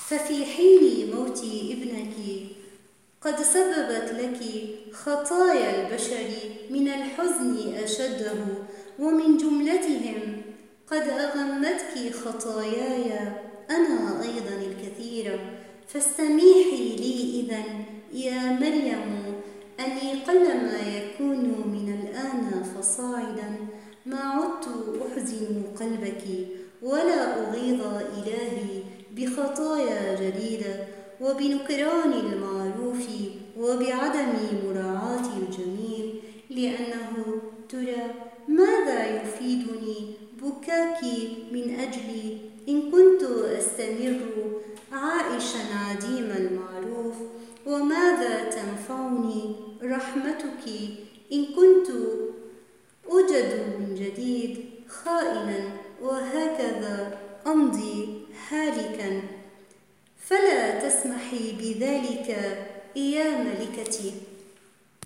ففي حين موت ابنك قد سببت لك خطايا البشر من الحزن أشده، ومن جملتهم قد أغمتك خطاياي أنا أيضا الكثيرة. فاستميحي لي إذن يا مريم أني قلما يكون من الآن فصاعدا ما عدت أحزن قلبك ولا أغيظ إلهي بخطايا جديدة وبنكران المعروف وبعدم مراعاة الجميل، لأنه ترى ماذا يفيدني بكاك من أجلي إن كنت أستمر عائشا عديم المعروف، وماذا تنفعني رحمتك إن كنت أوجد من جديد خائنا وهكذا أمضي هالكا. فلا تسمحي بذلك يا ملكتي.